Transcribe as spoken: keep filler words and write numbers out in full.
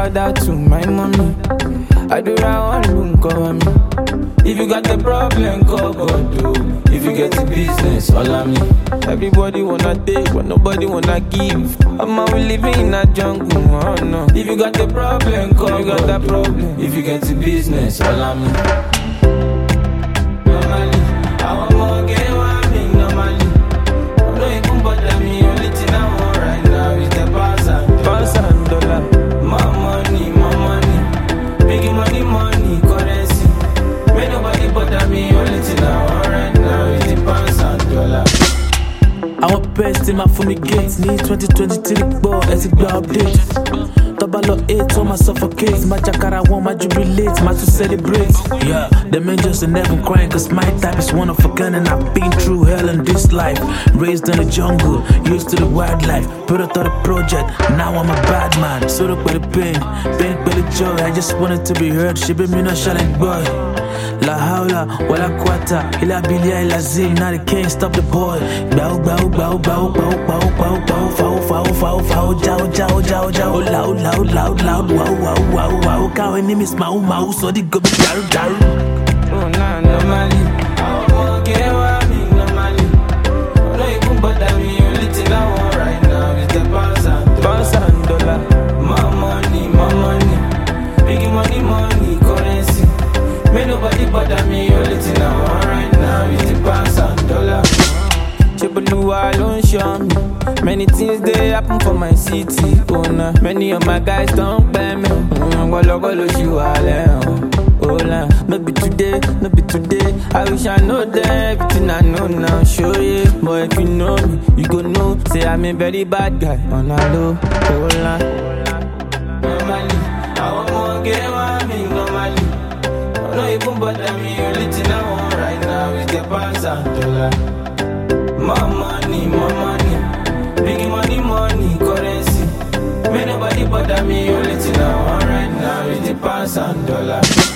shout out to my mommy. I do that one, cover me. If you got the problem, call God, do. If you get the business, follow me. Everybody wanna take, but nobody wanna give. I'm out living in a jungle, oh no. If you got the problem, call you got that problem. If you get the business, follow me. Normally, I want more game, I mean normally. I don't even bother me, only thing I want right now is the pass and pass and dollar. My money, my money, making money, money, currency. May nobody bother me, only thing I want right now is the pass and dollar. I want best in my fumigate. Need twenty twenty-three ball, it's a good update. Double eight on my suffocate. My jacara want my jubilate, my to celebrate. Yeah, them angels and never crying, cause my type is one of a kind. And I've been through hell in this life. Raised in the jungle, used to the wildlife. Put out the project, now I'm a bad man. So look by the pain, pain by the joy. I just wanted to be heard, she be me no challenge boy. La hawla, wala quata, ila bilia ila zim, now they can't stop the boy. Bow, bow, bow, bow, bow, bow, bow, bow, foul, foul, foul, foul, jow, jow, jow, jow, loud, loud, loud, loud, wow, wow, wow, wow, cow and name is mau, mau, so they go be daru, daru. Oh, nah, normally, I won't get what I mean, normally. I don't even bother me, only thing I want right now is the pounds and pounds and dollar. My money, my money, making money, money, currency. May nobody bother me, only thing I want right now is the pounds and dollar. Chebuluwa don't show me. Many things they happen for my city, oh nah. Many of my guys don't pay me. Golo golo shiwale, oh nah. No be today, no be today. I wish I know them, everything I know now. Show you, but if you know me, you go know. Say I'm a very bad guy, on a low, oh nah. Normally, I want more game, I mean normally. Don't even bother me, only thing I want right now is the pounds and dollar. My money, my money, making money, money, currency. May nobody bother me, only thing I want right now is the pounds and dollar.